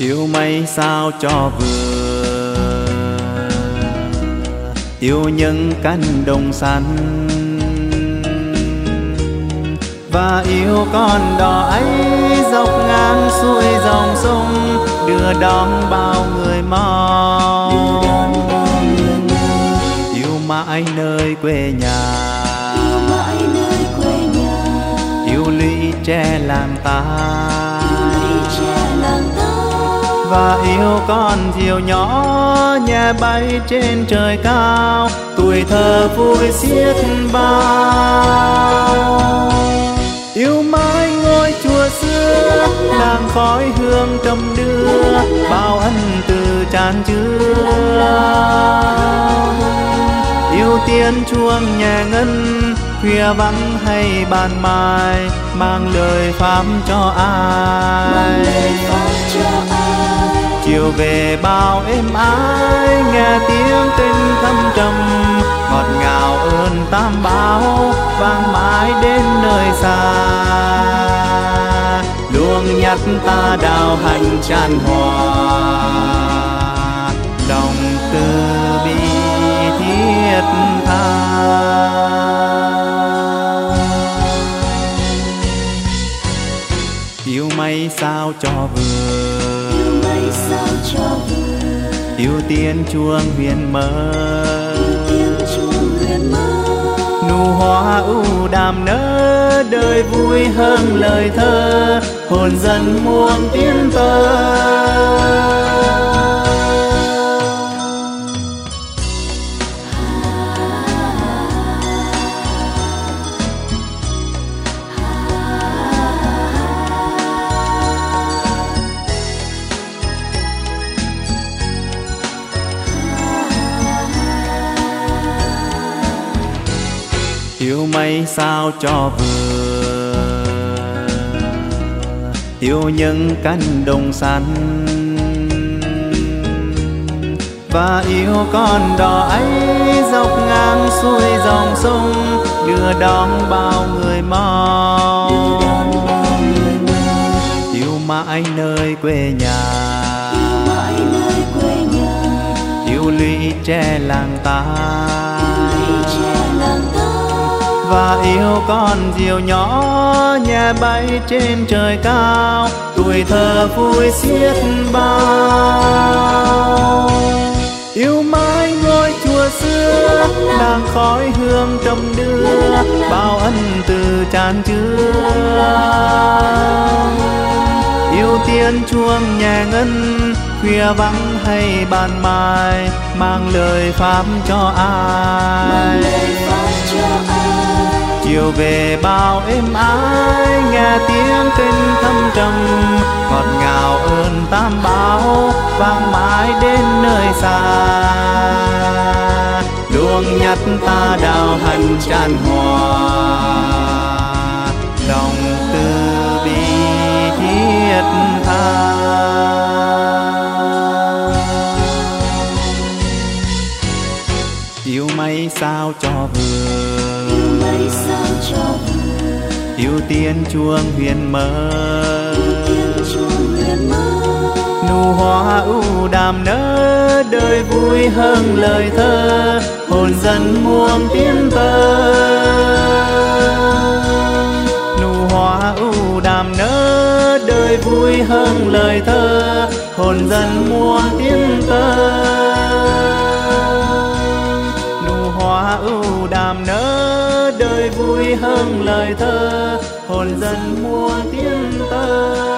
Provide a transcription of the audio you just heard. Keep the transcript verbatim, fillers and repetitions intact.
Yêu mấy sao cho vừa, yêu những cánh đồng xanh, và yêu con đò ấy dọc ngang xuôi dòng sông, đưa đón bao người mong. Yêu mãi nơi quê nhà, yêu lũy tre làng ta, và yêu con diều nhỏ nhẹ bay trên trời cao, tuổi thơ vui xiết bao. Yêu mãi ngôi chùa xưa, làng khói hương trầm đưa, bao ân từ tràn chứa. Yêu tiếng chuông nhẹ ngân, khuya vắng hay ban mai, mang lời pháp cho ai. Chiều về bao êm ái, nghe tiếng kinh thâm trầm, ngọt ngào ơn tam báo, vang mãi đến nơi xa. Luông nhắc ta đào hành tràn hòa, lòng từ bi thiết tha. Yêu mấy sao cho vừa, yêu tiếng chuông huyền mơ, nụ hoa ưu đàm nở, đời vui hơn lời thơ, hồn dân muôn tiếng tơ. Yêu mấy sao cho vừa, yêu những cánh đồng xanh, và yêu con đò ấy dọc ngang xuôi dòng sông, đưa đón bao người mong. Yêu mãi nơi quê nhà, yêu lũy tre làng ta, và yêu con diều nhỏ nhẹ bay trên trời cao, tuổi thơ vui xiết bao. Yêu mãi ngôi chùa xưa, làng khói hương trầm đưa, bao ân từ tràn chứa. Yêu tiếng chuông nhẹ ngân, khuya vắng hay ban mai, mang lời pháp cho ai. Chiều về bao êm ái, nghe tiếng kinh thâm trầm, ngọt ngào ơn tam báo, vang mãi đến nơi xa. Luông nhắc ta đào hành tràn hòa, lòng từ bi thiết tha. Yêu mấy sao cho vừa, yêu tiếng chuông huyền mơ, nụ hoa ưu đàm nở, đời vui hơn lời thơ, hồn dân muôn tiếng tơ. Nụ hoa ưu đàm nở, đời vui hơn lời thơ, hồn dân muôn tiếng tơ. Nụ hoa ưu đàm nở, đời vui hơn lời thơ, hồn dân muôn tiếng tơ.